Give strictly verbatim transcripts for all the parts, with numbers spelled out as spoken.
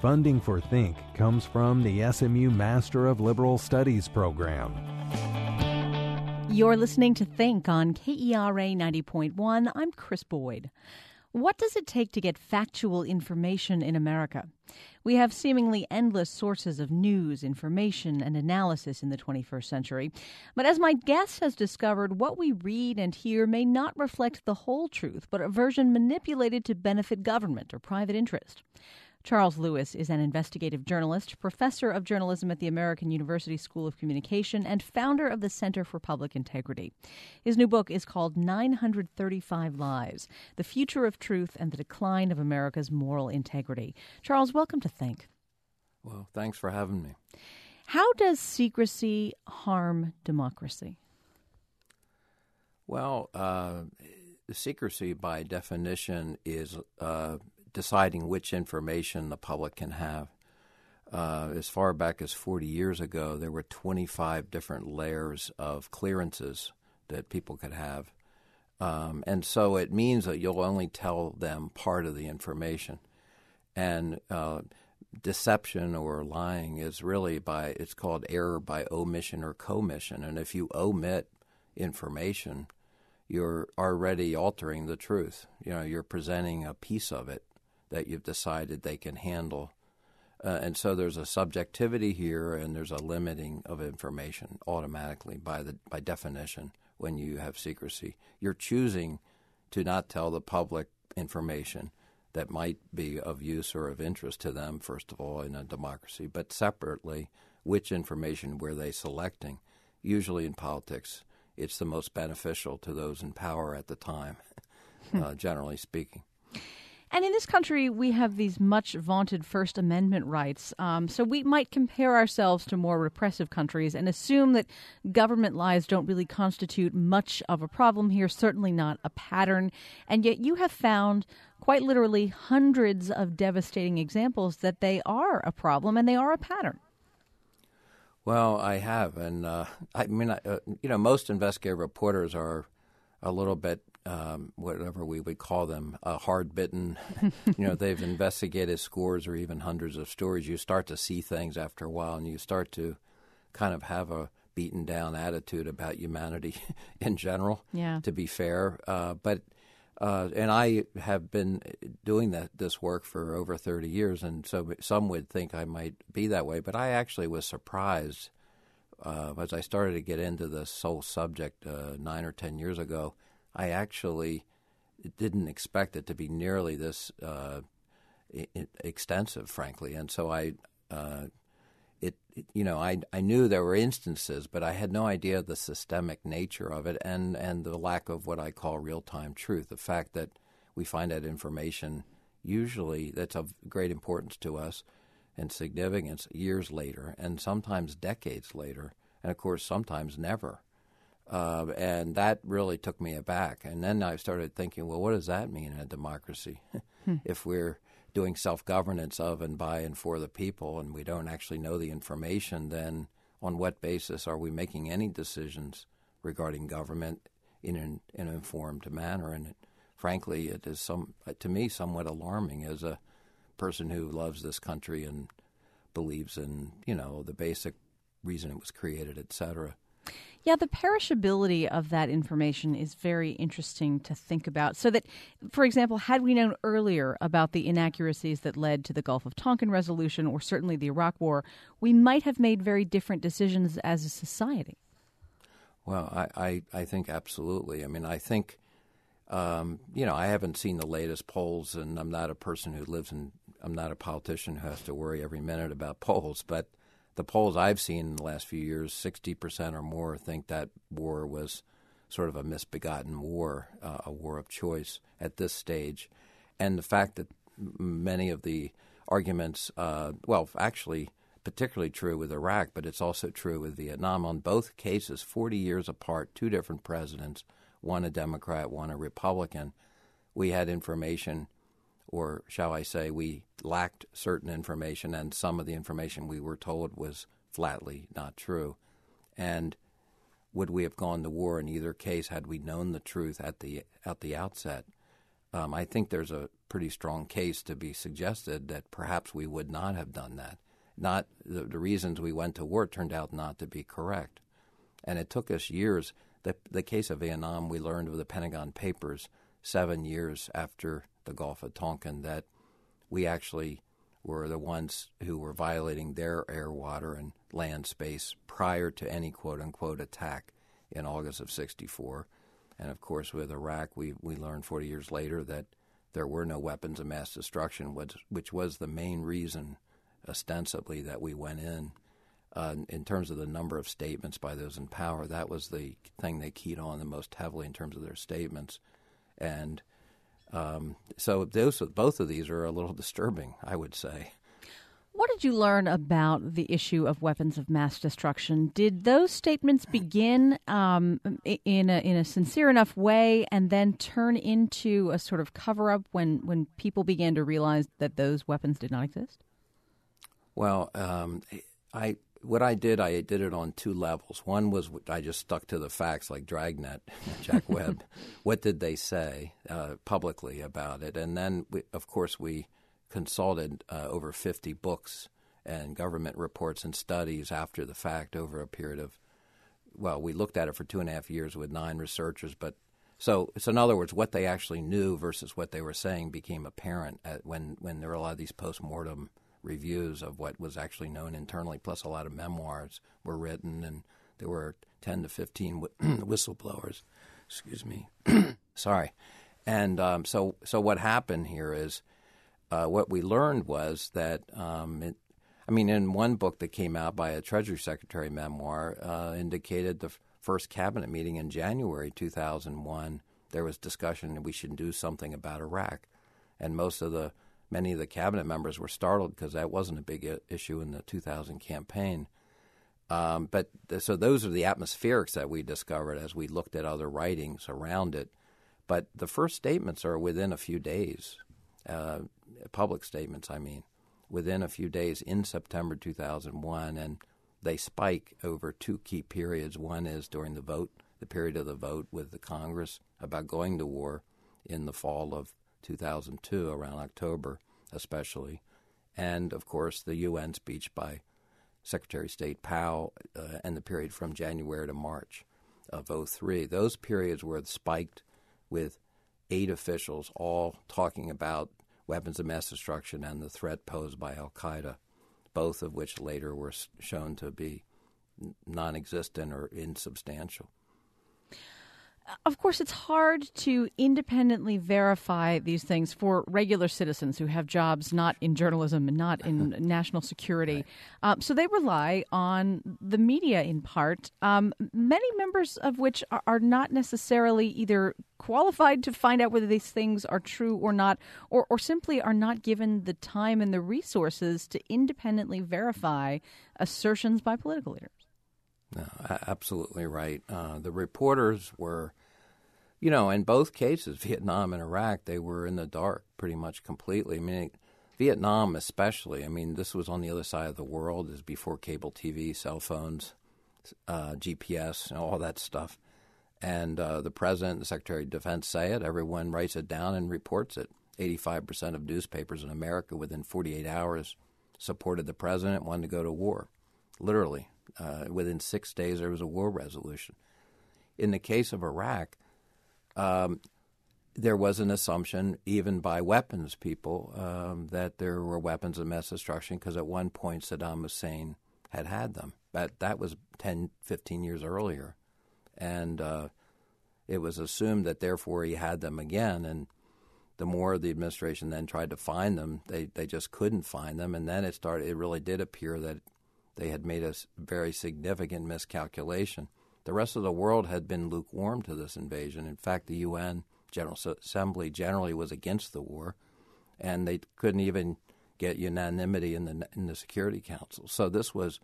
Funding for Think comes from the S M U Master of Liberal Studies program. You're listening to Think on K E R A ninety point one. I'm Chris Boyd. What does it take to get factual information in America? We have seemingly endless sources of news, information, and analysis in the twenty-first century. But as my guest has discovered, what we read and hear may not reflect the whole truth, but a version manipulated to benefit government or private interest. Charles Lewis is an investigative journalist, professor of journalism at the American University School of Communication, and founder of the Center for Public Integrity. His new book is called nine hundred thirty-five Lies, The Future of Truth and the Decline of America's Moral Integrity. Charles, welcome to Think. Well, thanks for having me. How does secrecy harm democracy? Well, uh, secrecy by definition is uh, deciding which information the public can have. Uh, as far back as forty years ago, there were twenty-five different layers of clearances that people could have. Um, and so it means that you'll only tell them part of the information. And uh, deception or lying is really by, it's called error by omission or commission. And if you omit information, you're already altering the truth. You know, you're presenting a piece of it that you've decided they can handle. Uh, and so there's a subjectivity here, and there's a limiting of information automatically by the by definition when you have secrecy. You're choosing to not tell the public information that might be of use or of interest to them, first of all, in a democracy, but separately, which information were they selecting? Usually in politics, it's the most beneficial to those in power at the time, uh, generally speaking. And in this country, we have these much vaunted First Amendment rights. Um, so we might compare ourselves to more repressive countries and assume that government lies don't really constitute much of a problem here, certainly not a pattern. And yet you have found quite literally hundreds of devastating examples that they are a problem and they are a pattern. Well, I have. And uh, I mean, uh, you know, most investigative reporters are a little bit Um, whatever we would call them, uh, hard-bitten. You know, they've investigated scores or even hundreds of stories. You start to see things after a while, and you start to kind of have a beaten-down attitude about humanity in general, yeah. to be fair. Uh, but uh, and I have been doing that this work for over thirty years, and so some would think I might be that way. But I actually was surprised uh, as I started to get into this whole subject uh, nine or ten years ago. I actually didn't expect it to be nearly this uh, I- extensive, frankly, and so I, uh, it, it, you know, I I knew there were instances, but I had no idea the systemic nature of it, and and the lack of what I call real-time truth. The fact that we find that information usually that's of great importance to us and significance years later, and sometimes decades later, and of course sometimes never. Uh, and that really took me aback. And then I started thinking, well, what does that mean in a democracy? hmm. If we're doing self-governance of and by and for the people and we don't actually know the information, then on what basis are we making any decisions regarding government in an, in an informed manner? And it, frankly, it is, some, to me, somewhat alarming as a person who loves this country and believes in, you know, the basic reason it was created, et cetera. Yeah, the perishability of that information is very interesting to think about. So that, for example, had we known earlier about the inaccuracies that led to the Gulf of Tonkin resolution or certainly the Iraq War, we might have made very different decisions as a society. Well, I, I, I think absolutely. I mean, I think, um, you know, I haven't seen the latest polls, and I'm not a person who lives in, I'm not a politician who has to worry every minute about polls, but the polls I've seen in the last few years, sixty percent or more think that war was sort of a misbegotten war, uh, a war of choice at this stage. And the fact that many of the arguments, uh, well, actually particularly true with Iraq, but it's also true with Vietnam. On both cases, forty years apart, two different presidents, one a Democrat, one a Republican, we had information, or shall I say, we lacked certain information, and some of the information we were told was flatly not true. And would we have gone to war in either case had we known the truth at the at the outset? Um, I think there's a pretty strong case to be suggested that perhaps we would not have done that. Not the, the reasons we went to war turned out not to be correct. And it took us years. The, the case of Vietnam, we learned with the Pentagon Papers seven years after the Gulf of Tonkin that we actually were the ones who were violating their air, water, and land space prior to any quote-unquote attack in August of sixty-four. And, of course, with Iraq, we, we learned forty years later that there were no weapons of mass destruction, which, which was the main reason, ostensibly, that we went in. Uh, in terms of the number of statements by those in power, that was the thing they keyed on the most heavily in terms of their statements. And um, so those, both of these are a little disturbing, I would say. What did you learn about the issue of weapons of mass destruction? Did those statements begin um, in a in a sincere enough way and then turn into a sort of cover-up when, when people began to realize that those weapons did not exist? Well, um, I what I did, I did it on two levels. One was I just stuck to the facts like Dragnet, Jack Webb. What did they say uh, publicly about it? And then, we, of course, we consulted uh, over fifty books and government reports and studies after the fact over a period of, well, we looked at it for two and a half years with nine researchers. But so, so in other words, what they actually knew versus what they were saying became apparent at when, when there were a lot of these post-mortem reviews of what was actually known internally, plus a lot of memoirs were written, and there were ten to fifteen wh- whistleblowers. Excuse me. Sorry. And um, so, so what happened here is, Uh, what we learned was that, um, it, I mean, in one book that came out by a Treasury Secretary memoir, uh, indicated the f- first cabinet meeting in January two thousand one, there was discussion that we should do something about Iraq. And most of the, many of the cabinet members were startled because that wasn't a big I- issue in the two thousand campaign. Um, but th- so those are the atmospherics that we discovered as we looked at other writings around it. But the first statements are within a few days. Uh, public statements, I mean, within a few days in September two thousand one, and they spike over two key periods. One is during the vote, the period of the vote with the Congress about going to war in the fall of two thousand two, around October especially, and, of course, the U N speech by Secretary of State Powell uh, and the period from January to March of oh three. Those periods were spiked with eight officials all talking about weapons of mass destruction and the threat posed by al-Qaeda, both of which later were shown to be non-existent or insubstantial. Of course, it's hard to independently verify these things for regular citizens who have jobs not in journalism and not in national security. Right. Um, so they rely on the media in part, um, many members of which are, are not necessarily either qualified to find out whether these things are true or not, or, or simply are not given the time and the resources to independently verify assertions by political leaders. No, absolutely right. Uh, the reporters were, you know, in both cases, Vietnam and Iraq, they were in the dark pretty much completely. I mean, Vietnam especially, I mean, this was on the other side of the world. This is before cable T V, cell phones, uh, G P S, you know, all that stuff. And uh, the president and the Secretary of Defense say it. Everyone writes it down and reports it. eighty-five percent of newspapers in America within forty-eight hours supported the president, wanted to go to war, literally. Uh, within six days, there was a war resolution. In the case of Iraq, um, there was an assumption, even by weapons people, um, that there were weapons of mass destruction because at one point Saddam Hussein had had them. But that was ten, fifteen years earlier. And uh, it was assumed that therefore he had them again. And the more the administration then tried to find them, they, they just couldn't find them. And then it started. It really did appear that they had made a very significant miscalculation. The rest of the world had been lukewarm to this invasion. In fact, the U N General Assembly generally was against the war, and they couldn't even get unanimity in the in the Security Council. So this was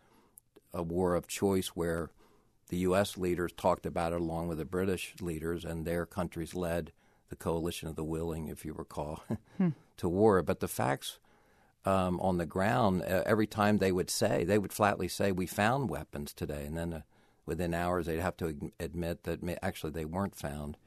a war of choice where the U S leaders talked about it along with the British leaders, and their countries led the coalition of the willing, if you recall, hmm. to war. But the facts Um, on the ground, uh, every time they would say, they would flatly say, we found weapons today. And then uh, within hours, they'd have to ad- admit that may- actually they weren't found.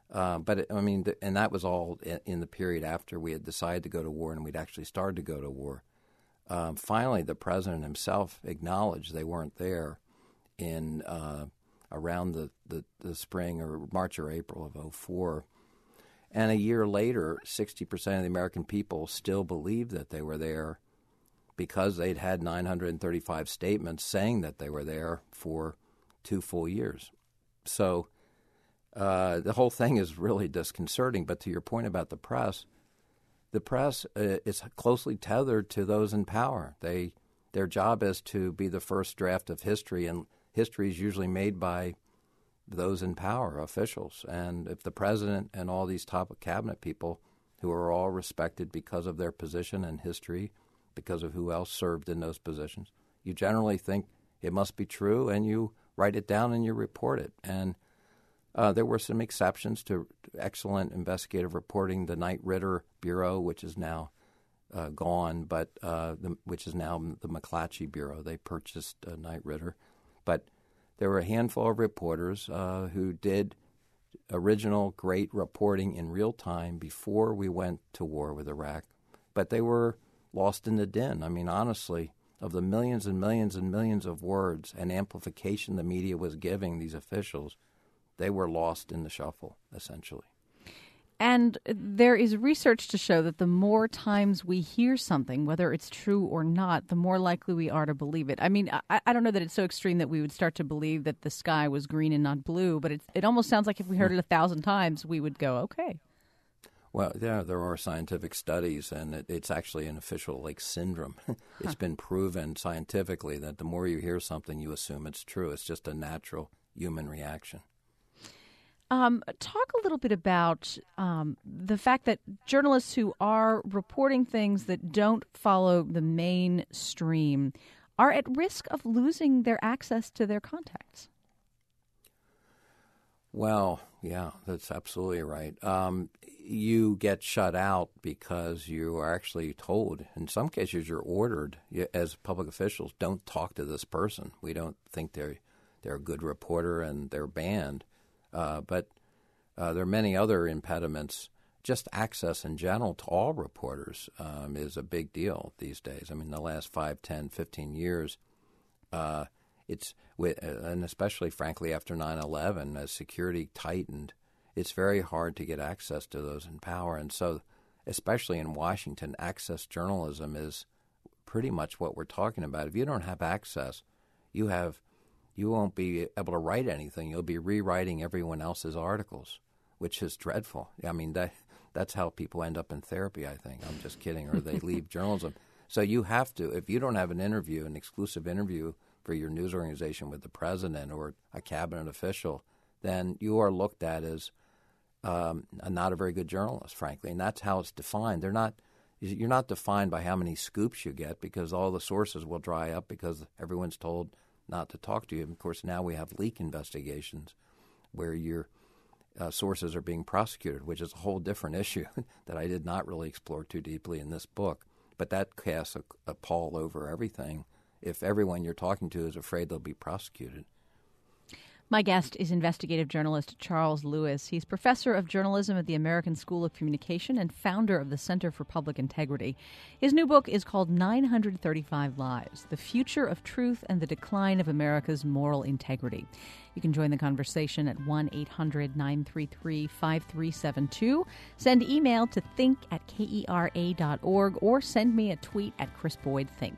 Uh, but, it, I mean, th- and that was all in, in the period after we had decided to go to war and we'd actually started to go to war. Um, finally, the president himself acknowledged they weren't there in uh, around the, the, the spring or March or April of oh four. And a year later, sixty percent of the American people still believed that they were there because they'd had nine hundred thirty-five statements saying that they were there for two full years. So uh, the whole thing is really disconcerting. But to your point about the press, the press uh, is closely tethered to those in power. They their job is to be the first draft of history, and history is usually made by those in power, officials. And if the president and all these top cabinet people who are all respected because of their position and history, because of who else served in those positions, you generally think it must be true and you write it down and you report it. And uh, there were some exceptions to excellent investigative reporting. The Knight Ridder Bureau, which is now uh, gone, but uh, the, which is now the McClatchy Bureau. They purchased uh, Knight Ridder. But there were a handful of reporters uh, who did original great reporting in real time before we went to war with Iraq. But they were lost in the din. I mean, honestly, of the millions and millions and millions of words and amplification the media was giving these officials, they were lost in the shuffle, essentially. And there is research to show that the more times we hear something, whether it's true or not, the more likely we are to believe it. I mean, I, I don't know that it's so extreme that we would start to believe that the sky was green and not blue, but it, it almost sounds like if we heard it a thousand times, we would go, okay. Well, yeah, there are scientific studies, and it, it's actually an official like syndrome. It's huh. been proven scientifically that the more you hear something, you assume it's true. It's just a natural human reaction. Um, talk a little bit about um, the fact that journalists who are reporting things that don't follow the mainstream are at risk of losing their access to their contacts. Well, yeah, that's absolutely right. Um, you get shut out because you are actually told, in some cases you're ordered as public officials, don't talk to this person. We don't think they're, they're a good reporter and they're banned. Uh, but uh, there are many other impediments. Just access in general to all reporters um, is a big deal these days. I mean, the last five, ten, fifteen years, uh, it's and especially, frankly, after nine eleven, as security tightened, it's very hard to get access to those in power. And so, especially in Washington, access journalism is pretty much what we're talking about. If you don't have access, you have you won't be able to write anything. You'll be rewriting everyone else's articles, which is dreadful. I mean, that that's how people end up in therapy, I think. I'm just kidding. Or they leave journalism. So you have to, if you don't have an interview, an exclusive interview for your news organization with the president or a cabinet official, then you are looked at as um, not a very good journalist, frankly. And that's how it's defined. They're not. You're not defined by how many scoops you get, because all the sources will dry up because everyone's told not to talk to you. Of course, now we have leak investigations where your uh, sources are being prosecuted, which is a whole different issue that I did not really explore too deeply in this book. But that casts a, a pall over everything if everyone you're talking to is afraid they'll be prosecuted. My guest is investigative journalist Charles Lewis. He's professor of journalism at the American School of Communication and founder of the Center for Public Integrity. His new book is called nine hundred thirty-five Lies, The Future of Truth and the Decline of America's Moral Integrity. You can join the conversation at one eight hundred nine three three five three seven two. Send email to think at kera dot org or send me a tweet at Chris Boyd Think.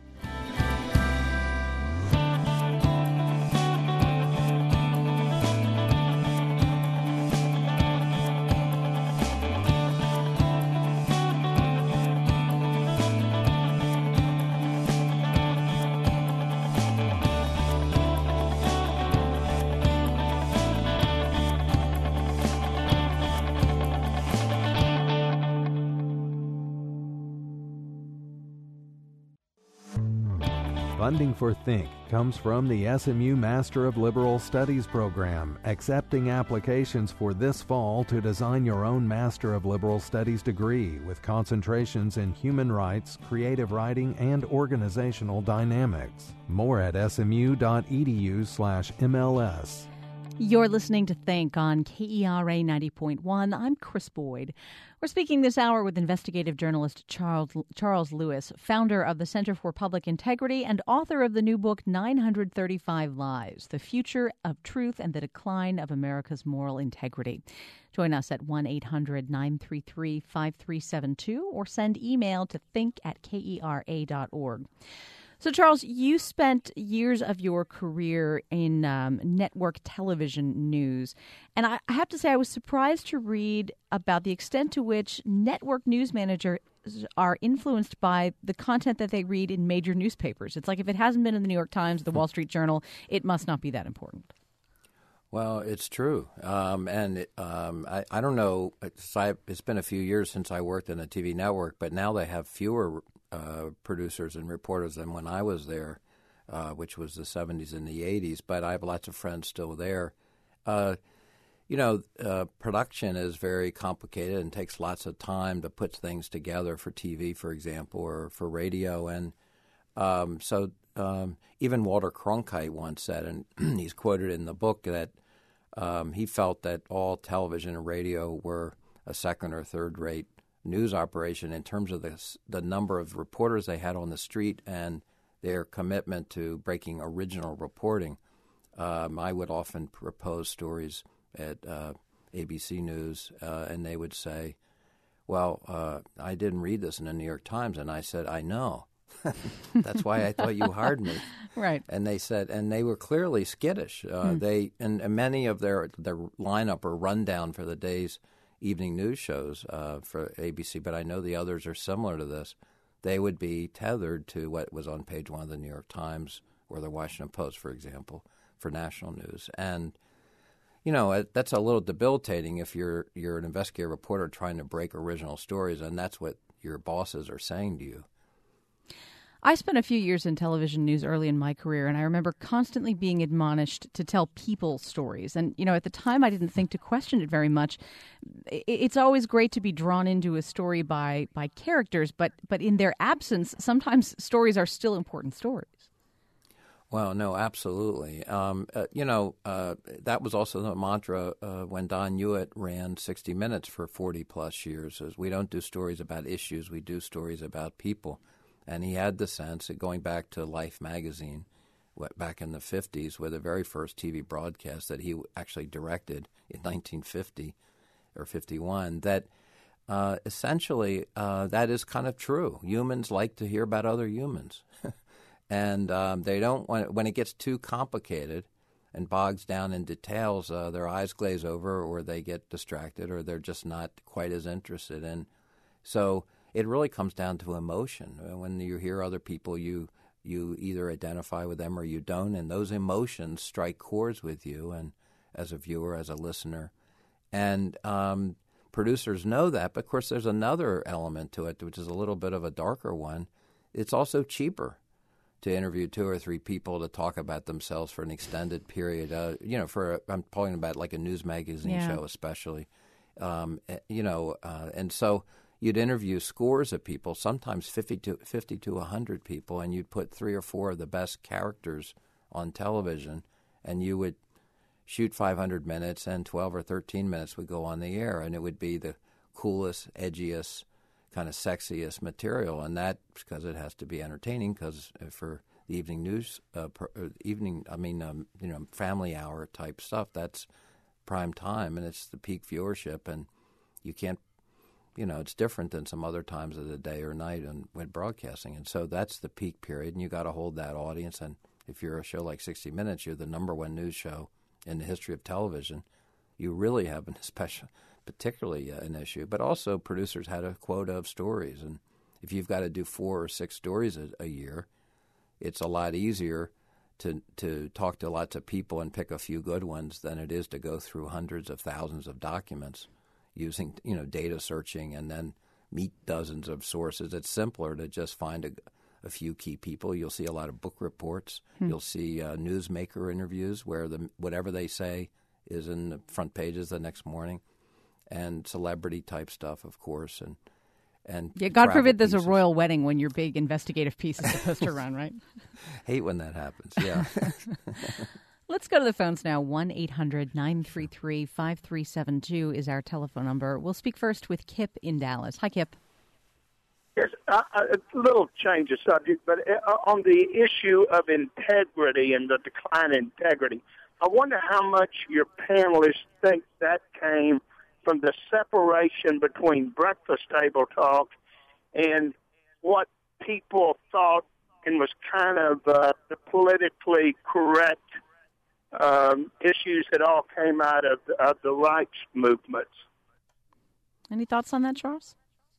Funding for Think comes from the S M U Master of Liberal Studies program, accepting applications for this fall to design your own Master of Liberal Studies degree with concentrations in human rights, creative writing, and organizational dynamics. More at smu.edu slash MLS. You're listening to Think on K E R A ninety point one. I'm Chris Boyd. We're speaking this hour with investigative journalist Charles, Charles Lewis, founder of the Center for Public Integrity and author of the new book nine hundred thirty-five Lies, The Future of Truth and the Decline of America's Moral Integrity. Join us at one eight hundred nine three three five three seven two or send email to think at K E R A dot org. So, Charles, you spent years of your career in um, network television news. And I have to say I was surprised to read about the extent to which network news managers are influenced by the content that they read in major newspapers. It's like if it hasn't been in the New York Times, the Wall Street Journal, it must not be that important. Well, it's true. Um, and it, um, I, I don't know. It's, I, it's been a few years since I worked in a T V network, but now they have fewer Uh, producers and reporters than when I was there, uh, which was the seventies and the eighties. But I have lots of friends still there. Uh, you know, uh, production is very complicated and takes lots of time to put things together for T V, for example, or for radio. And um, so um, even Walter Cronkite once said, and he's quoted in the book, that um, he felt that all television and radio were a second or third rate news operation in terms of the the number of reporters they had on the street and their commitment to breaking original reporting. Um, I would often propose stories at uh, A B C News, uh, and they would say, well, uh, I didn't read this in the New York Times. And I said, I know. That's why I thought you hired me. Right. And they said, and they were clearly skittish. Uh, mm. They and, and many of their, their lineup or rundown for the day's evening news shows uh, for A B C, but I know the others are similar to this. They would be tethered to what was on page one of the New York Times or the Washington Post, for example, for national news. And, you know, that's a little debilitating if you're you're an investigative reporter trying to break original stories, and that's what your bosses are saying to you. I spent a few years in television news early in my career, and I remember constantly being admonished to tell people stories. And, you know, at the time I didn't think to question it very much. It's always great to be drawn into a story by, by characters, but, but in their absence, sometimes stories are still important stories. Well, no, absolutely. Um, uh, you know, uh, that was also the mantra uh, when Don Hewitt ran sixty minutes for forty plus years. Is we don't do stories about issues, we do stories about people. And he had the sense that going back to Life magazine, what, back in the fifties, with the very first T V broadcast that he actually directed in nineteen fifty or fifty-one, that uh, essentially uh, that is kind of true. Humans like to hear about other humans. and um, they don't want, when it gets too complicated and bogs down in details, uh, their eyes glaze over or they get distracted or they're just not quite as interested. And so it really comes down to emotion. When you hear other people, you you either identify with them or you don't, and those emotions strike chords with you, and as a viewer, as a listener. And um, producers know that, but of course there's another element to it, which is a little bit of a darker one. It's also cheaper to interview two or three people to talk about themselves for an extended period. Uh, you know, for a, I'm talking about like a news magazine yeah. show especially. Um, you know, uh, and so you'd interview scores of people, sometimes fifty to fifty to one hundred people, and you'd put three or four of the best characters on television, and you would shoot five hundred minutes, and twelve or thirteen minutes would go on the air, and it would be the coolest, edgiest, kind of sexiest material, and that's because it has to be entertaining, because for the evening news, uh, per, uh, evening, I mean, um, you know, family hour type stuff, that's prime time, and it's the peak viewership, and you can't, you know, it's different than some other times of the day or night and when broadcasting. And so that's the peak period, and you got to hold that audience. And if you're a show like sixty minutes, you're the number one news show in the history of television. You really have an especially, particularly uh, an issue. But also producers had a quota of stories. And if you've got to do four or six stories a, a year, it's a lot easier to to talk to lots of people and pick a few good ones than it is to go through hundreds of thousands of documents using, you know, data searching and then meet dozens of sources. It's simpler to just find a, a few key people. You'll see a lot of book reports. Hmm. You'll see uh, newsmaker interviews where the whatever they say is in the front pages the next morning, and celebrity type stuff, of course, and and yeah. God forbid there's pieces. a royal wedding when your big investigative piece is supposed to run, right? Hate when that happens. Yeah. Let's go to the phones now. one eight hundred nine three three five three seven two is our telephone number. We'll speak first with Kip in Dallas. Hi, Kip. Yes, uh, a little change of subject, but uh, on the issue of integrity and the decline in integrity, I wonder how much your panelists think that came from the separation between breakfast table talk and what people thought and was kind of uh, the politically correct um, issues that all came out of, of the rights movements. Any thoughts on that, Charles?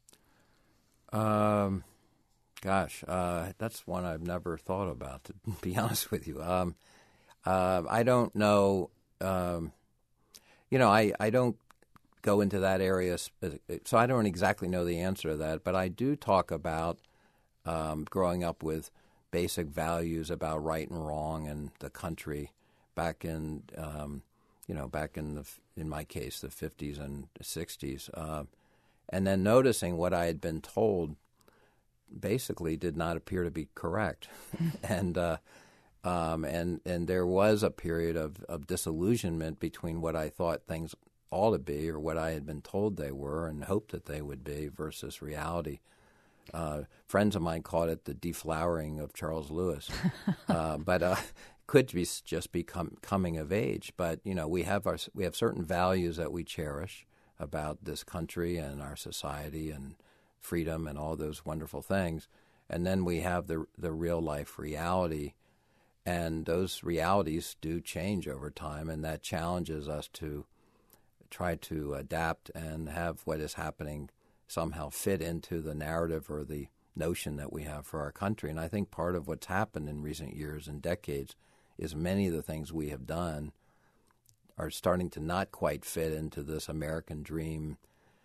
Um, gosh, uh, that's one I've never thought about, to be honest with you. Um, uh, I don't know. Um, you know, I, I don't go into that area, so I don't exactly know the answer to that. But I do talk about um, growing up with basic values about right and wrong and the country back in, um, you know, back in the in my case, the fifties and sixties. Uh, And then noticing what I had been told basically did not appear to be correct. and uh, um, and and there was a period of, of disillusionment between what I thought things ought to be or what I had been told they were and hoped that they would be versus reality. Uh, friends of mine called it the deflowering of Charles Lewis. uh, but uh, could be just be com- coming of age. But, you know, we have our we have certain values that we cherish about this country and our society and freedom and all those wonderful things. And then we have the the real life reality. And those realities do change over time, and that challenges us to try to adapt and have what is happening somehow fit into the narrative or the notion that we have for our country. And I think part of what's happened in recent years and decades is many of the things we have done are starting to not quite fit into this American dream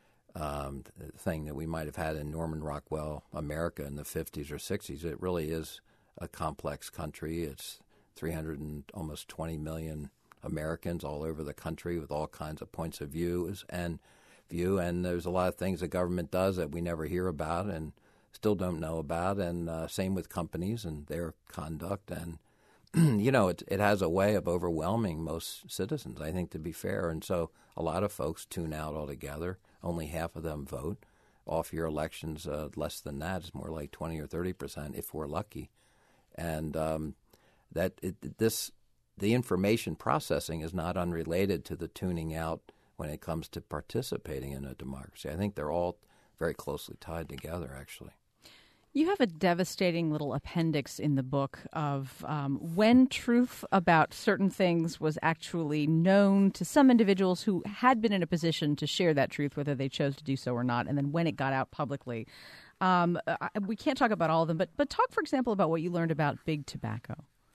um, thing that we might have had in Norman Rockwell America in the fifties or sixties. It really is a complex country. It's three hundred and almost twenty million Americans all over the country with all kinds of points of views and view. And there's a lot of things the government does that we never hear about and still don't know about. And uh, same with companies and their conduct. And you know, it it has a way of overwhelming most citizens, I think, to be fair. And so a lot of folks tune out altogether. Only half of them vote. Off-year elections, uh, less than that. It's more like twenty or thirty percent if we're lucky. And um, that it, this the information processing is not unrelated to the tuning out when it comes to participating in a democracy. I think they're all very closely tied together, actually. You have a devastating little appendix in the book of um, when truth about certain things was actually known to some individuals who had been in a position to share that truth, whether they chose to do so or not, and then when it got out publicly. Um, I, we can't talk about all of them, but but talk, for example, about what you learned about big tobacco.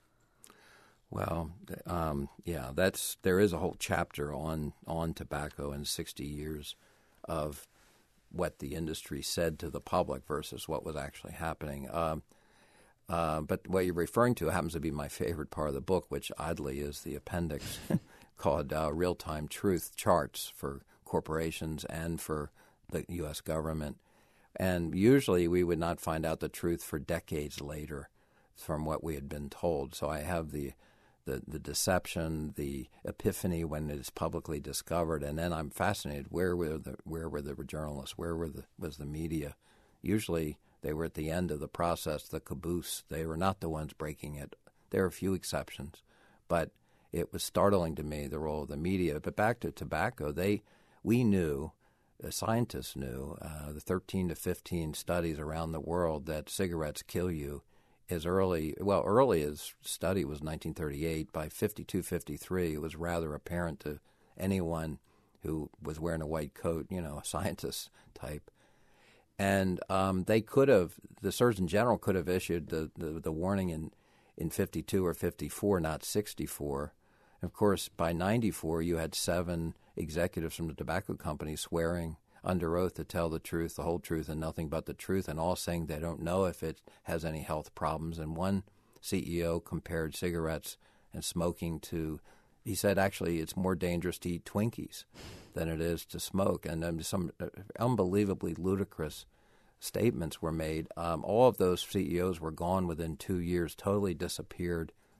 Well, um, yeah, that's there is a whole chapter on on tobacco and sixty years of what the industry said to the public versus what was actually happening. Um, uh, but what you're referring to happens to be my favorite part of the book, which oddly is the appendix called uh, Real-Time Truth Charts for corporations and for the U S government. And usually we would not find out the truth for decades later from what we had been told. So I have the The, the deception, the epiphany when it is publicly discovered, and then I'm fascinated. Where were the where were the journalists? Where were the was the media? Usually they were at the end of the process, the caboose. They were not the ones breaking it. There are a few exceptions, but it was startling to me the role of the media. But back to tobacco, they we knew, the scientists knew, uh, the thirteen to fifteen studies around the world that cigarettes kill you. As early, well, early as study was nineteen thirty-eight. By fifty-two, fifty-three, it was rather apparent to anyone who was wearing a white coat, you know, a scientist type. And um, they could have, the Surgeon General could have issued the, the, the warning in, in fifty-two or fifty-four, not sixty-four. And of course, by ninety-four, you had seven executives from the tobacco company swearing under oath to tell the truth, the whole truth, and nothing but the truth, and all saying they don't know if it has any health problems. And one C E O compared cigarettes and smoking to, he said, actually, it's more dangerous to eat Twinkies than it is to smoke. And um, some unbelievably ludicrous statements were made. Um, all of those C E Os were gone within two years, totally disappeared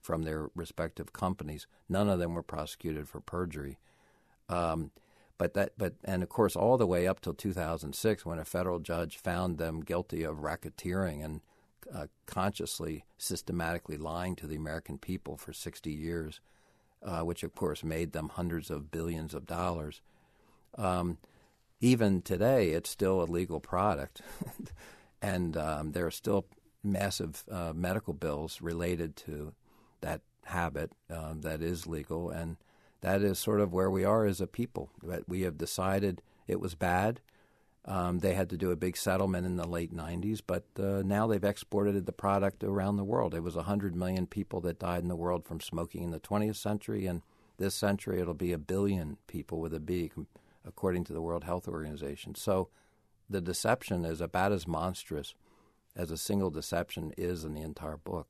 from their respective companies. None of them were prosecuted for perjury. Um, but that, but and of course, all the way up till two thousand six, when a federal judge found them guilty of racketeering and uh, consciously, systematically lying to the American people for sixty years, uh, which of course made them hundreds of billions of dollars. Um, even today, it's still a legal product, and um, there are still massive uh, medical bills related to that habit um, that is legal, and that is sort of where we are as a people. We have decided it was bad. Um, they had to do a big settlement in the late nineties, but uh, now they've exported the product around the world. It was one hundred million people that died in the world from smoking in the twentieth century, and this century it'll be a billion people with a B, according to the World Health Organization. So the deception is about as monstrous as a single deception is in the entire book.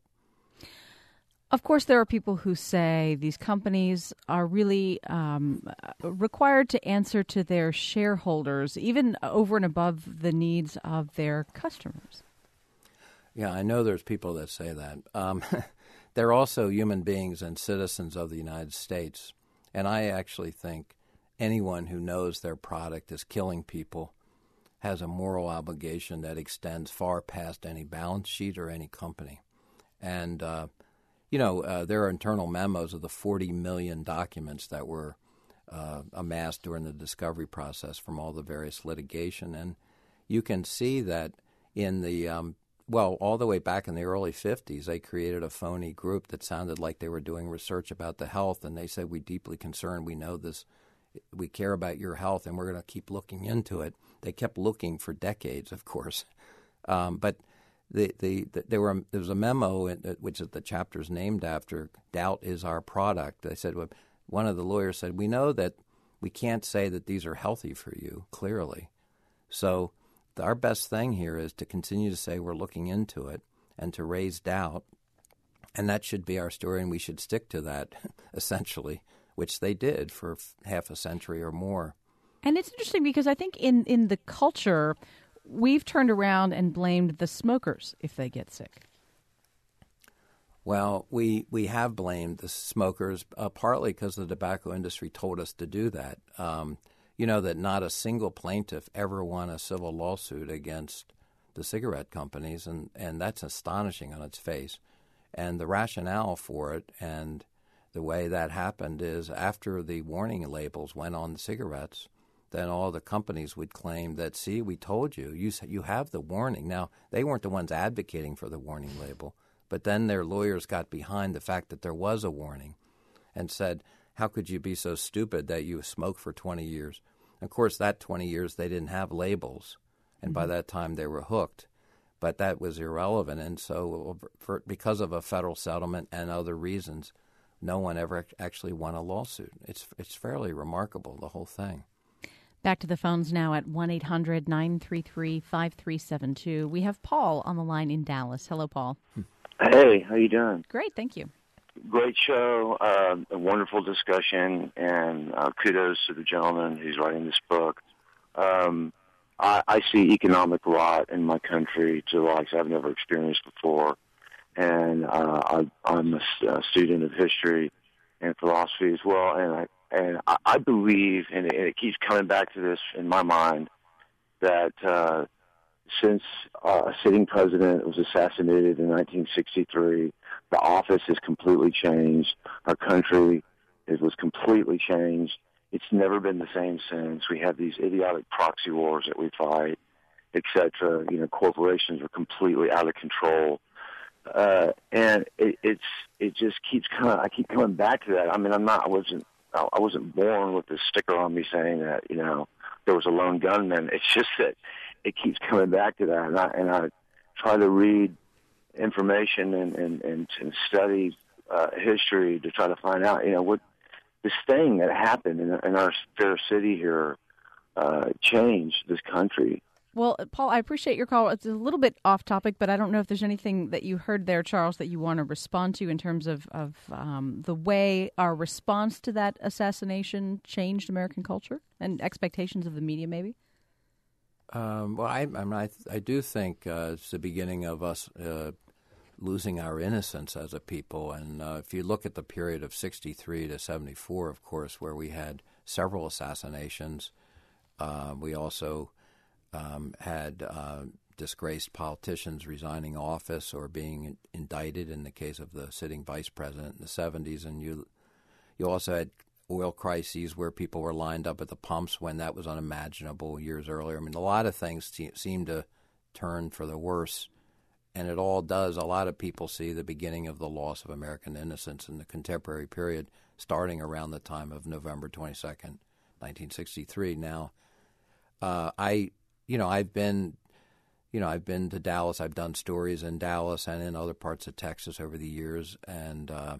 Of course, there are people who say these companies are really um, required to answer to their shareholders, even over and above the needs of their customers. Yeah, I know there's people that say that. Um, they're also human beings and citizens of the United States. And I actually think anyone who knows their product is killing people has a moral obligation that extends far past any balance sheet or any company. And uh, You know, uh, there are internal memos of the forty million documents that were uh, amassed during the discovery process from all the various litigation. And you can see that in the, um, well, all the way back in the early fifties, they created a phony group that sounded like they were doing research about the health. And they said, we're deeply concerned. We know this. We care about your health, and we're going to keep looking into it. They kept looking for decades, of course. Um, but The, the, the, there were there was a memo in, which is the chapter's named after. Doubt is our product. They said, well, one of the lawyers said, we know that we can't say that these are healthy for you, clearly. So the, our best thing here is to continue to say we're looking into it and to raise doubt. And that should be our story, and we should stick to that, essentially, which they did for f- half a century or more. And it's interesting because I think in, in the culture, we've turned around and blamed the smokers if they get sick. Well, we we have blamed the smokers, uh, partly because the tobacco industry told us to do that. Um, you know, that not a single plaintiff ever won a civil lawsuit against the cigarette companies, and, and that's astonishing on its face. And the rationale for it and the way that happened is after the warning labels went on the cigarettes, then all the companies would claim that, see, we told you, you you have the warning. Now, they weren't the ones advocating for the warning label, but then their lawyers got behind the fact that there was a warning and said, how could you be so stupid that you smoked for twenty years? Of course, that twenty years, they didn't have labels, and mm-hmm. by that time they were hooked. But that was irrelevant, and so for, because of a federal settlement and other reasons, no one ever actually won a lawsuit. It's it's fairly remarkable, the whole thing. Back to the phones now at one eight hundred nine three three five three seven two. We have Paul on the line in Dallas. Hello, Paul. Hey, how you doing? Great, thank you. Great show, uh, a wonderful discussion, and uh, kudos to the gentleman who's writing this book. Um, I, I see economic rot in my country to the likes I've never experienced before, and uh, I, I'm a, a student of history and philosophy as well, and I And I, I believe, and it, and it keeps coming back to this in my mind, that uh, since uh, a sitting president was assassinated in nineteen sixty-three, the office has completely changed. Our country it was completely changed. It's never been the same since. We have these idiotic proxy wars that we fight, et cetera. You know, corporations are completely out of control. Uh, and it, it's it just keeps coming. I keep coming back to that. I mean, I'm not. I wasn't. I wasn't born with this sticker on me saying that, you know, there was a lone gunman. It's just that it keeps coming back to that. And I, and I try to read information and, and, and, and study uh, history to try to find out, you know, what this thing that happened in, in our fair city here uh, changed this country. Well, Paul, I appreciate your call. It's a little bit off topic, but I don't know if there's anything that you heard there, Charles, that you want to respond to in terms of, of um, the way our response to that assassination changed American culture and expectations of the media, maybe? Um, well, I, I, mean, I, I do think uh, it's the beginning of us uh, losing our innocence as a people. And uh, if you look at the period of sixty-three to seventy-four, of course, where we had several assassinations, uh, we also um, had uh, disgraced politicians resigning office or being indicted in the case of the sitting vice president in the seventies. And you, you also had oil crises where people were lined up at the pumps when that was unimaginable years earlier. I mean, a lot of things te- seem to turn for the worse. And it all does. A lot of people see the beginning of the loss of American innocence in the contemporary period, starting around the time of November twenty-second, nineteen sixty-three. Now, uh, I, you know, I've been, you know, I've been to Dallas. I've done stories in Dallas and in other parts of Texas over the years, and uh,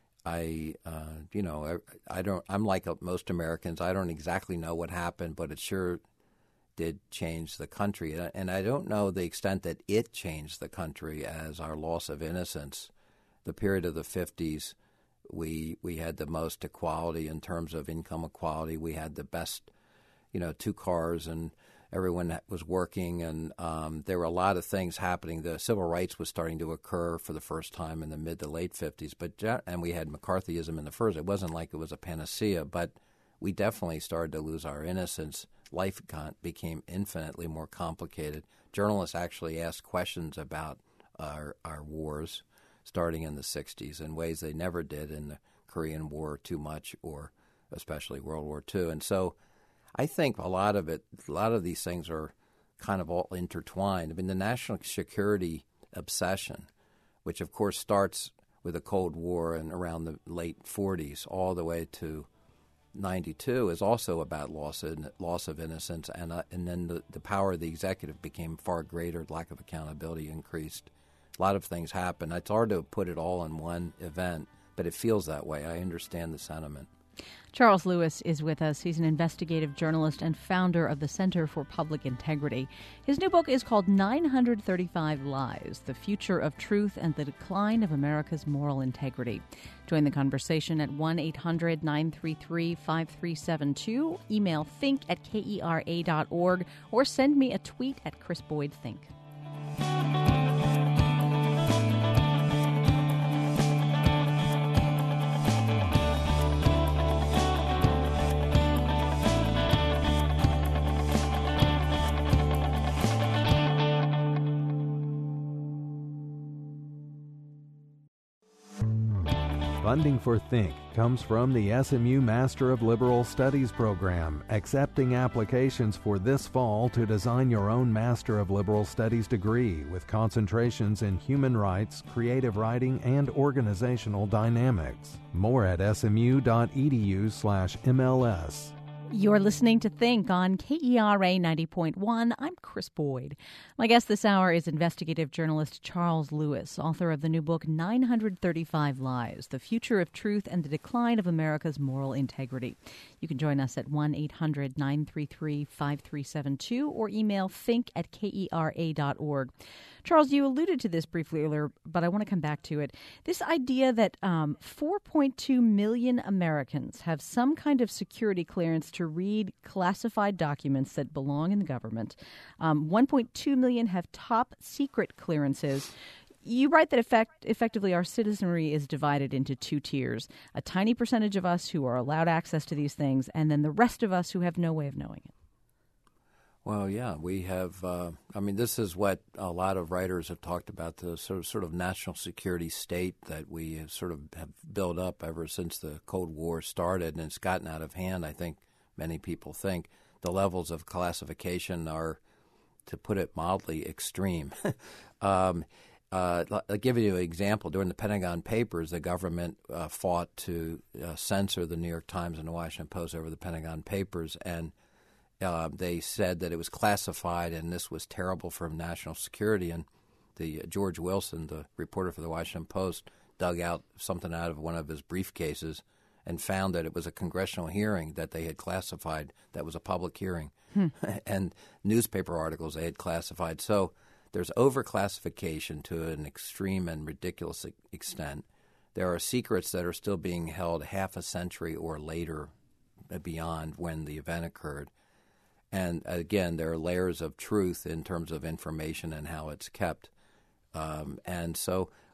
I, uh, you know, I, I don't. I'm like most Americans. I don't exactly know what happened, but it sure did change the country. And I don't know the extent that it changed the country as our loss of innocence. The period of the fifties, we we had the most equality in terms of income equality. We had the best, you know, two cars, and everyone was working, and um, there were a lot of things happening. The civil rights was starting to occur for the first time in the mid to late fifties, but and we had McCarthyism in the first. It wasn't like it was a panacea, but we definitely started to lose our innocence. Life became infinitely more complicated. Journalists actually asked questions about our, our wars starting in the sixties in ways they never did in the Korean War too much, or especially World War Two. And so I think a lot of it, a lot of these things are kind of all intertwined. I mean, the national security obsession, which of course starts with the Cold War and around the late forties all the way to ninety-two, is also about loss of, loss of innocence, and uh, and then the, the power of the executive became far greater. Lack of accountability increased. A lot of things happened. It's hard to put it all in one event, but it feels that way. I understand the sentiment. Charles Lewis is with us. He's an investigative journalist and founder of the Center for Public Integrity. His new book is called nine hundred thirty-five Lies, The Future of Truth and the Decline of America's Moral Integrity. Join the conversation at one eight hundred nine three three five three seven two, email think at kera dot org, or send me a tweet at Chris Boyd Think. Funding for Think comes from the S M U Master of Liberal Studies program, accepting applications for this fall to design your own Master of Liberal Studies degree with concentrations in human rights, creative writing, and organizational dynamics. More at smu.edu slash MLS. You're listening to Think on K E R A ninety point one. I'm Chris Boyd. My guest this hour is investigative journalist Charles Lewis, author of the new book nine hundred thirty-five Lies, The Future of Truth and the Decline of America's Moral Integrity. You can join us at one eight hundred nine three three five three seven two or email think at kera dot org. Charles, you alluded to this briefly earlier, but I want to come back to it. This idea that um, four point two million Americans have some kind of security clearance to read classified documents that belong in the government. Um, one point two million have top secret clearances. You write that effect, effectively our citizenry is divided into two tiers. A tiny percentage of us who are allowed access to these things, and then the rest of us who have no way of knowing it. Well, yeah, we have, uh, I mean, this is what a lot of writers have talked about, the sort of, sort of national security state that we have sort of have built up ever since the Cold War started, and it's gotten out of hand, I think many people think. The levels of classification are, to put it mildly, extreme. um, uh, I'll give you an example. During the Pentagon Papers, the government uh, fought to uh, censor the New York Times and the Washington Post over the Pentagon Papers, and Uh, they said that it was classified and this was terrible for national security. And the uh, George Wilson, the reporter for the Washington Post, dug out something out of one of his briefcases and found that it was a congressional hearing that they had classified that was a public hearing, hmm. and newspaper articles they had classified. So there's overclassification to an extreme and ridiculous extent. There are secrets that are still being held half a century or later beyond when the event occurred. And again, there are layers of truth in terms of information and how it's kept. Um, and so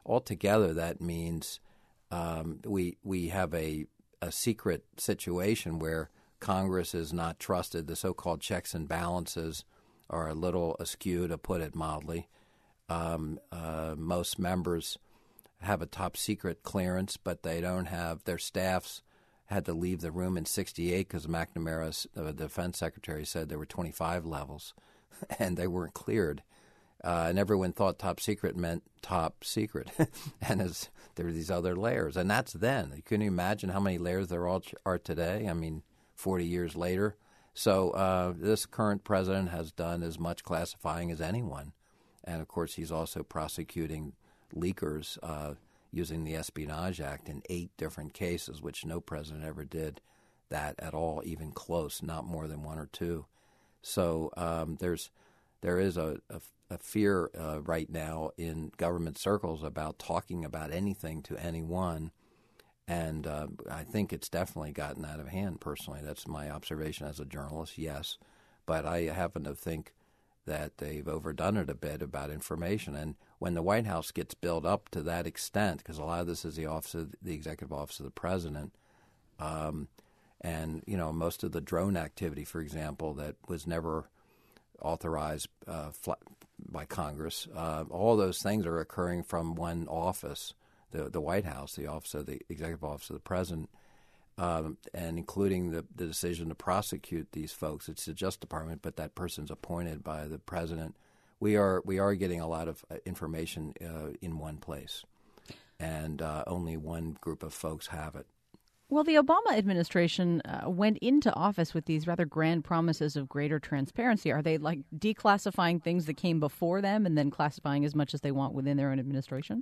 altogether, that means um, we we have a, a secret situation where Congress is not trusted. The so-called checks and balances are a little askew, to put it mildly. Um, uh, most members have a top secret clearance, but they don't have their staffs had to leave the room in sixty-eight because McNamara, the defense secretary, said there were twenty-five levels, and they weren't cleared. Uh, and everyone thought top secret meant top secret, and as, there were these other layers, and that's then. Can you imagine how many layers there all are today? I mean, forty years later. So uh, this current president has done as much classifying as anyone, and of course he's also prosecuting leakers uh, using the Espionage Act in eight different cases, which no president ever did that at all, even close, not more than one or two. So um, there's there is a, a, a fear uh, right now in government circles about talking about anything to anyone, and uh, I think it's definitely gotten out of hand, personally. That's my observation as a journalist, yes. But I happen to think that they've overdone it a bit about information. And when the White House gets built up to that extent, because a lot of this is the office of the executive office of the president, um, and you know most of the drone activity, for example, that was never authorized uh, by Congress, uh, all those things are occurring from one office, the the White House, the office of the executive office of the president. Um, and including the, the decision to prosecute these folks. It's the Justice Department, but that person's appointed by the president. We are we are getting a lot of uh, information uh, in one place, and uh, only one group of folks have it. Well, the Obama administration uh, went into office with these rather grand promises of greater transparency. Are they like declassifying things that came before them and then classifying as much as they want within their own administration?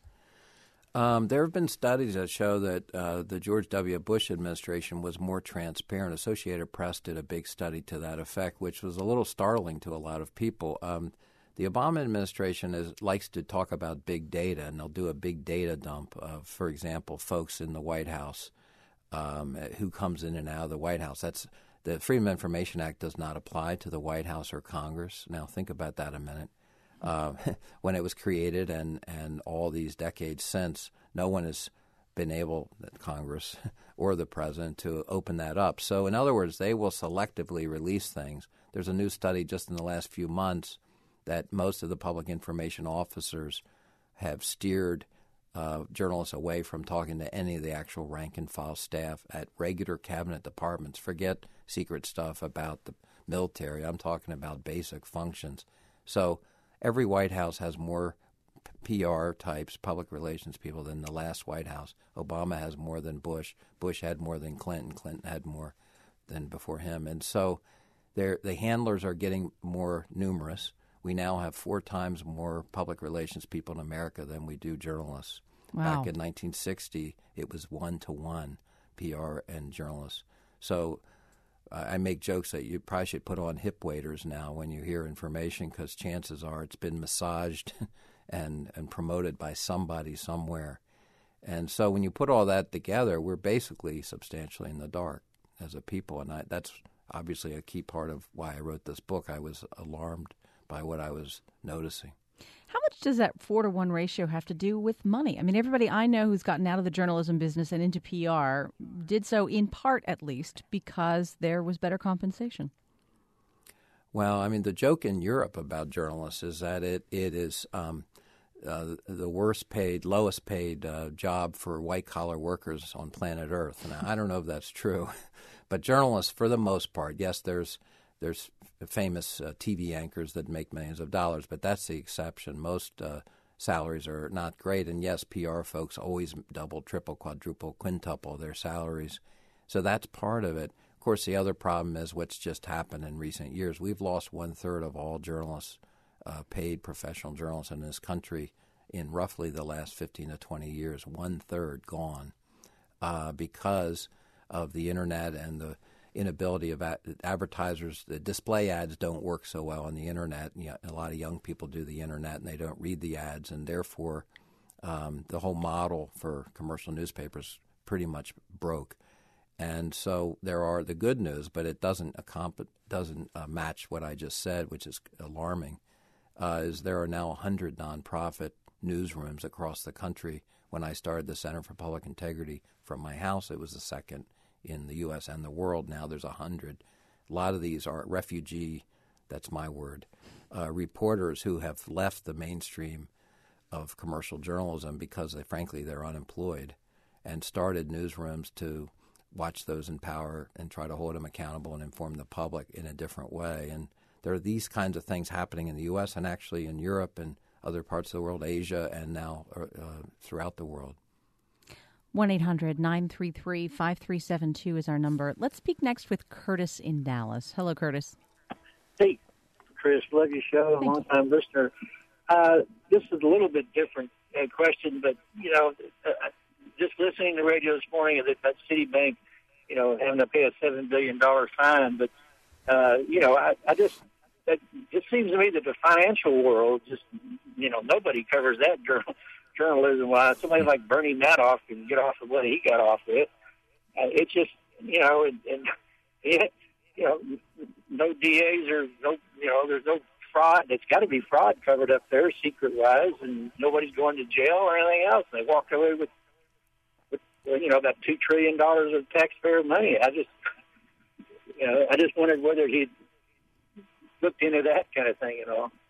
Um, there have been studies that show that uh, the George W. Bush administration was more transparent. Associated Press did a big study to that effect, which was a little startling to a lot of people. Um, the Obama administration is, likes to talk about big data, and they'll do a big data dump of, for example, folks in the White House, um, who comes in and out of the White House. That's the Freedom of Information Act does not apply to the White House or Congress. Now, think about that a minute. Uh, when it was created and, and all these decades since, no one has been able, Congress or the president, to open that up. So in other words, they will selectively release things. There's a new study just in the last few months that most of the public information officers have steered uh, journalists away from talking to any of the actual rank-and-file staff at regular cabinet departments. Forget secret stuff about the military. I'm talking about basic functions. So every White House has more P R types, public relations people, than the last White House. Obama has more than Bush. Bush had more than Clinton. Clinton had more than before him. And so the handlers are getting more numerous. We now have four times more public relations people in America than we do journalists. Wow. Back in nineteen sixty, it was one to one, P R and journalists. So I make jokes that you probably should put on hip waders now when you hear information, because chances are it's been massaged and, and promoted by somebody somewhere. And so when you put all that together, we're basically substantially in the dark as a people. And I, that's obviously a key part of why I wrote this book. I was alarmed by what I was noticing. How much does that four to one ratio have to do with money? I mean, everybody I know who's gotten out of the journalism business and into P R did so in part, at least, because there was better compensation. Well, I mean, the joke in Europe about journalists is that it, it is um, uh, the worst paid, lowest paid uh, job for white-collar workers on planet Earth. Now, I don't know if that's true, but journalists, for the most part, yes, there's There's famous uh, T V anchors that make millions of dollars, but that's the exception. Most uh, salaries are not great, and yes, P R folks always double, triple, quadruple, quintuple their salaries. So that's part of it. Of course, the other problem is what's just happened in recent years. We've lost one-third of all journalists, uh, paid professional journalists in this country in roughly the last fifteen to twenty years, one-third gone uh, because of the Internet and the inability of a- advertisers. The display ads don't work so well on the Internet. You know, a lot of young people do the Internet and they don't read the ads, and therefore um, the whole model for commercial newspapers pretty much broke. And so there are the good news, but it doesn't accomp- doesn't uh, match what I just said, which is alarming, uh, is there are now one hundred nonprofit newsrooms across the country. When I started the Center for Public Integrity from my house, it was the second in the U S and the world. Now there's a hundred. A lot of these are refugee, that's my word, uh, reporters who have left the mainstream of commercial journalism because, they, frankly, they're unemployed, and started newsrooms to watch those in power and try to hold them accountable and inform the public in a different way. And there are these kinds of things happening in the U S and actually in Europe and other parts of the world, Asia, and now uh, throughout the world. one eight hundred nine three three five three seven two is our number. Let's speak next with Curtis in Dallas. Hello, Curtis. Hey, Chris, love your show. Thank Long-time listener. Uh, this is a little bit different uh, question, but, you know, uh, just listening to the radio this morning that, that Citibank, you know, having to pay a seven billion dollars fine. But, uh, you know, I, I just, it just seems to me that the financial world just, you know, nobody covers that journal, journalism-wise. Somebody like Bernie Madoff can get off of what he got off with. Uh, it's just, you know, and, and it, you know, no D As or no, you know, there's no fraud. It's got to be fraud covered up there, secret-wise, and nobody's going to jail or anything else. They walk away with, with you know, about two trillion dollars of taxpayer money. I just, you know, I just wondered whether he'd looked into that kind of thing at all.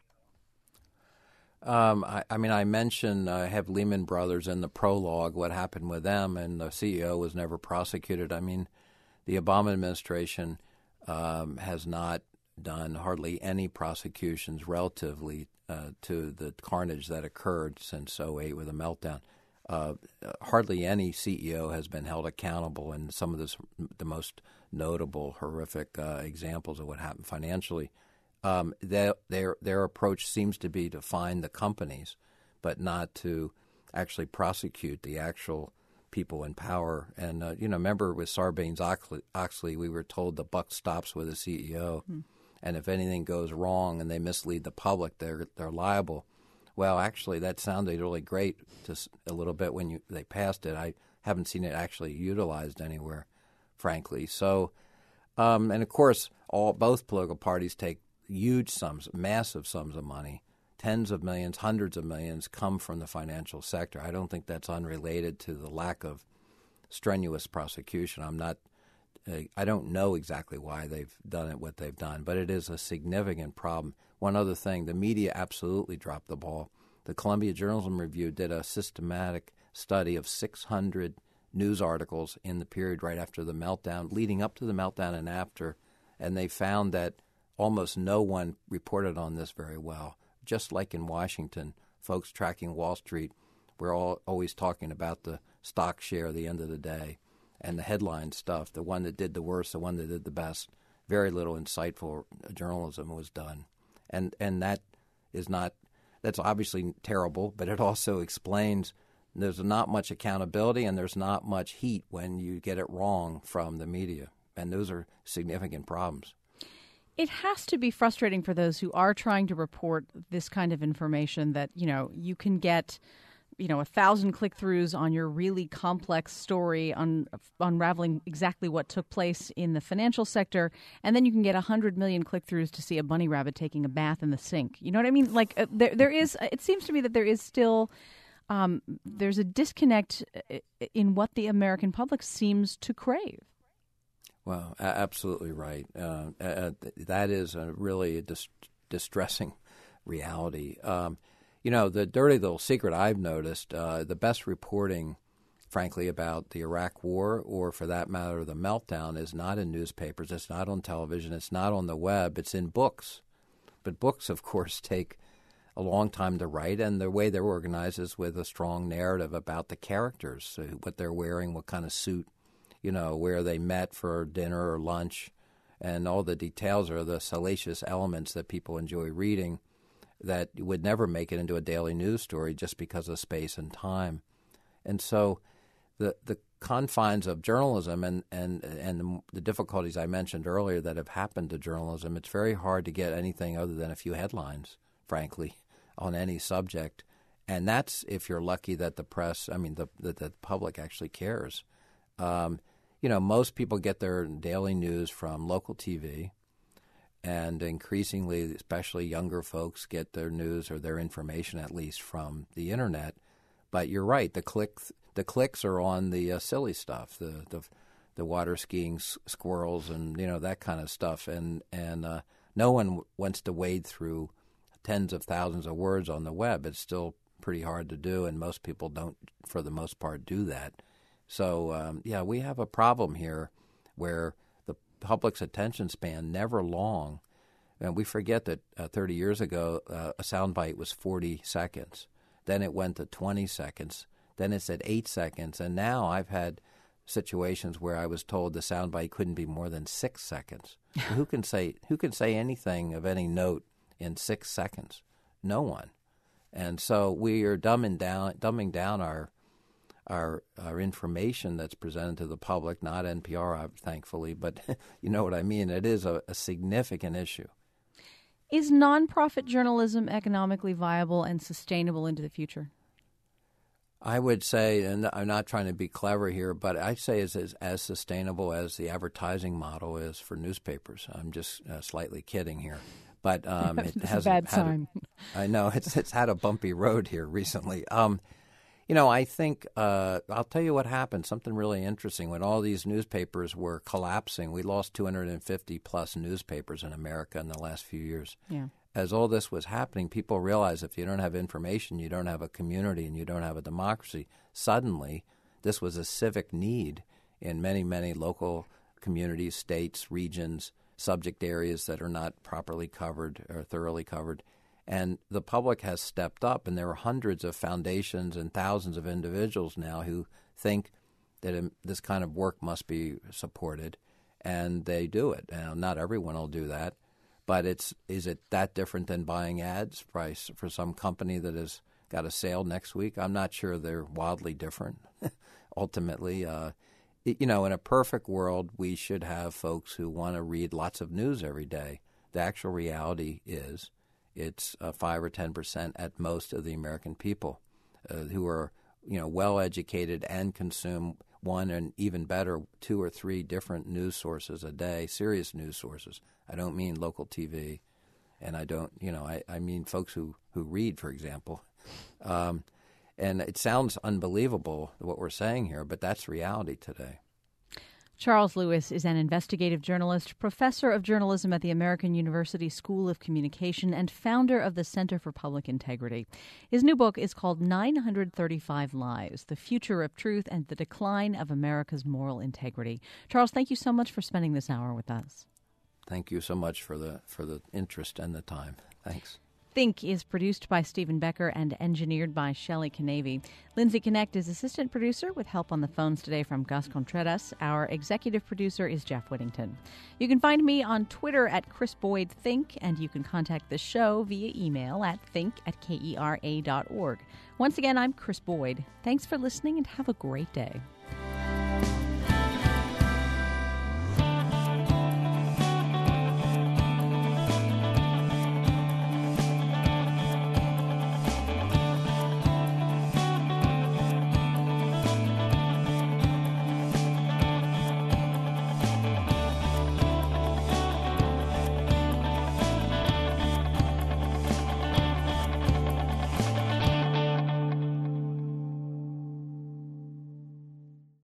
Um, I, I mean, I mentioned I have Lehman Brothers in the prologue, what happened with them, and the C E O was never prosecuted. I mean, the Obama administration um, has not done hardly any prosecutions relatively uh, to the carnage that occurred since oh eight with the meltdown. Uh, hardly any C E O has been held accountable, and some of this, the most notable, horrific uh, examples of what happened financially. Um, their, their their approach seems to be to find the companies, but not to actually prosecute the actual people in power. And, uh, you know, remember with Sarbanes-Oxley, we were told the buck stops with the C E O. Mm. And if anything goes wrong and they mislead the public, they're they're liable. Well, actually, that sounded really great just a little bit when you they passed it. I haven't seen it actually utilized anywhere, frankly. So, um, and of course, all both political parties take huge sums, massive sums of money, tens of millions, hundreds of millions come from the financial sector. I don't think that's unrelated to the lack of strenuous prosecution. I'm not, uh, I don't know exactly why they've done it, what they've done, but it is a significant problem. One other thing, the media absolutely dropped the ball. The Columbia Journalism Review did a systematic study of six hundred news articles in the period right after the meltdown, leading up to the meltdown and after, and they found that almost no one reported on this very well. Just like in Washington, folks tracking Wall Street, we're all always talking about the stock share at the end of the day and the headline stuff, the one that did the worst, the one that did the best. Very little insightful journalism was done. And and that is not, that's obviously terrible, but it also explains there's not much accountability and there's not much heat when you get it wrong from the media. And those are significant problems. It has to be frustrating for those who are trying to report this kind of information that, you know, you can get, you know, a thousand click-throughs on your really complex story on unraveling exactly what took place in the financial sector, and then you can get a hundred million click-throughs to see a bunny rabbit taking a bath in the sink. You know what I mean? Like uh, there, there is. It seems to me that there is still um, there's a disconnect in what the American public seems to crave. Well, absolutely right. Uh, uh, that is a really dis- distressing reality. Um, you know, the dirty little secret I've noticed, uh, the best reporting, frankly, about the Iraq War or, for that matter, the meltdown is not in newspapers. It's not on television. It's not on the web. It's in books. But books, of course, take a long time to write, and the way they're organized is with a strong narrative about the characters, so what they're wearing, what kind of suit, you know, where they met for dinner or lunch, and all the details are the salacious elements that people enjoy reading that would never make it into a daily news story just because of space and time. And so the the confines of journalism and, and, and the difficulties I mentioned earlier that have happened to journalism, it's very hard to get anything other than a few headlines, frankly, on any subject. And that's if you're lucky that the press, I mean, the, the, the public actually cares. Um, you know, most people get their daily news from local T V, And increasingly, especially younger folks, get their news or their information at least from the internet. But you're right; the clicks the clicks are on the uh, silly stuff, the the the water skiing s- squirrels, and you know that kind of stuff. And and uh, no one w- wants to wade through tens of thousands of words on the web. It's still pretty hard to do, and most people don't, for the most part, do that. So um, yeah, we have a problem here where the public's attention span never long, and we forget that uh, thirty years ago uh, a soundbite was forty seconds. Then it went to twenty seconds. Then it's at eight seconds, and now I've had situations where I was told the soundbite couldn't be more than six seconds. who can say who can say anything of any note in six seconds? No one. And so we are dumbing down dumbing down our our our information that's presented to the public, not N P R, thankfully, but you know what I mean. It is a, a significant issue. Is nonprofit journalism economically viable and sustainable into the future? I would say, and I'm not trying to be clever here, but I'd say it's as, as sustainable as the advertising model is for newspapers. I'm just uh, slightly kidding here. But um, it That's has a bad had sign. A, I know it's it's had a bumpy road here recently. Um, you know, I think uh, I'll tell you what happened. Something really interesting when all these newspapers were collapsing. We lost two hundred fifty plus newspapers in America in the last few years. Yeah. As all this was happening, people realized if you don't have information, you don't have a community, and you don't have a democracy. Suddenly, this was a civic need in many, many local communities, states, regions, subject areas that are not properly covered or thoroughly covered. And the public has stepped up, and there are hundreds of foundations and thousands of individuals now who think that this kind of work must be supported, and they do it. Now, not everyone will do that, but it's is it that different than buying ads price for some company that has got a sale next week? I'm not sure they're wildly different. Ultimately, uh, you know, in a perfect world, we should have folks who want to read lots of news every day. The actual reality is it's uh, five or ten percent at most of the American people uh, who are, you know, well-educated and consume one and even better, two or three different news sources a day, serious news sources. I don't mean local T V, and I don't, you know, I, I mean folks who, who read, for example. Um, and it sounds unbelievable what we're saying here, but that's reality today. Charles Lewis is an investigative journalist, professor of journalism at the American University School of Communication, and founder of the Center for Public Integrity. His new book is called nine hundred thirty-five Lies, The Future of Truth and the Decline of America's Moral Integrity. Charles, thank you so much for spending this hour with us. Thank you so much for the for the interest and the time. Thanks. Think is produced by Stephen Becker and engineered by Shelley Canavy. Lindsay Connect is assistant producer with help on the phones today from Gus Contreras. Our executive producer is Jeff Whittington. You can find me on Twitter at Chris Boyd Think, and you can contact the show via email at think at kera dot org. Once again, I'm Chris Boyd. Thanks for listening and have a great day.